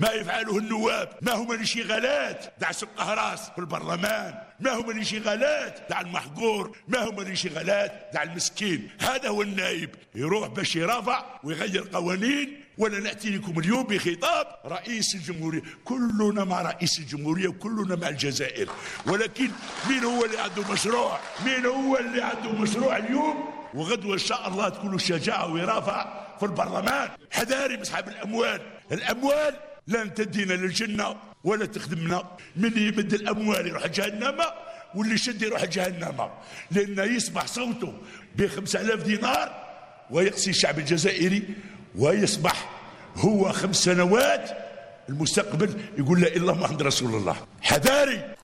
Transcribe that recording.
ما يفعله النواب ما هم الانشغالات تاع سوق أهراس في البرلمان، ما هم الانشغالات تاع المحقور، ما هم الانشغالات تاع المسكين. هذا هو النائب، يروح باش يرافع ويغير قوانين. ولا نأتي لكم اليوم بخطاب رئيس الجمهورية، كلنا مع رئيس الجمهورية وكلنا مع الجزائر، ولكن مين هو اللي عنده مشروع؟ مين هو اللي عنده مشروع اليوم؟ وغدوة إن شاء الله تكون الشجاعة ويرافع في البرلمان. حذاري بأصحاب الأموال، الأموال لن تدينا للجنة ولا تخدمنا. من يمد الأموال يروح جهنم، واللي شد يروح جهنم، لأنه يصبح صوته ب5000 دينار ويقصي الشعب الجزائري، ويصبح هو 5 سنوات المستقبل يقول لا إلا محمد رسول الله. حذاري.